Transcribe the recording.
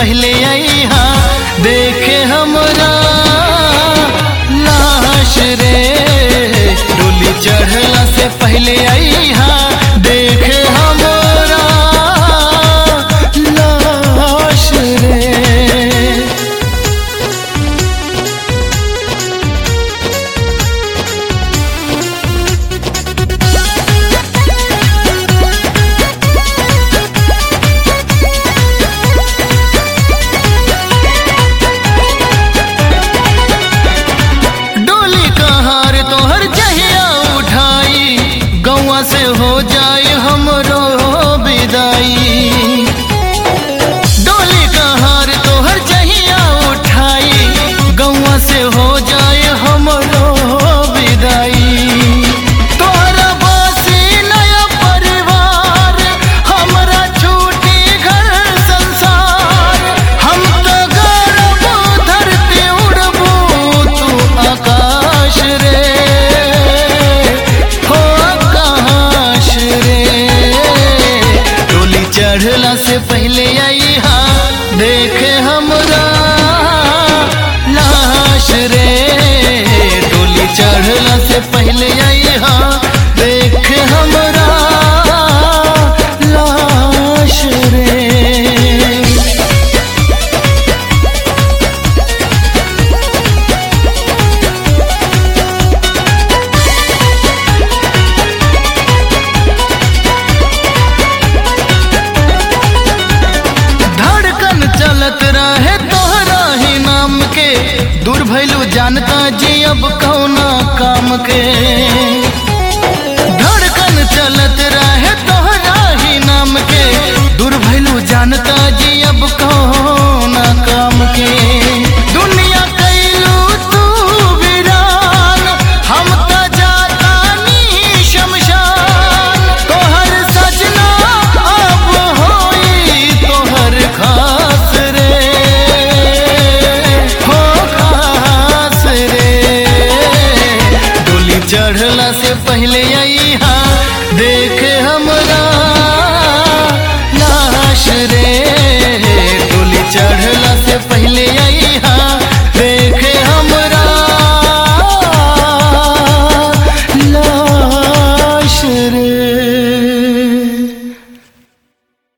पहले आई हाँ देखे हमरा लाश रे। डोली चढ़ला से पहले आई हाँ देखे हमरा लाश रे। से हो जाए हमरो विदाई। डोली का हार तोहर जहिया उठाई गौवा से हो जाए हमरो विदाई। तोहरा बासी नया परिवार हमरा छूटी घर संसार। हम तो गौरव धरती उड़बू तू आकाश रे। चढ़ला से पहले आई हाँ देखे हमरा लाश रे। डोली चढ़ला से पहले आई हाँ देखे हमरा लाश रे। चलत रहे तोहरा ही नाम के दूर भैलू जानता जी अब कौना काम के। धड़कन चलत रहे तोहरा ही नाम के दूर भैलू जानता जी अब कौना काम के। दुनिया कैलू तू वीरान हम तो जाता नी शमशान। तोहर सजना अब होई तोहर खास चढ़ला से पहले आई हाँ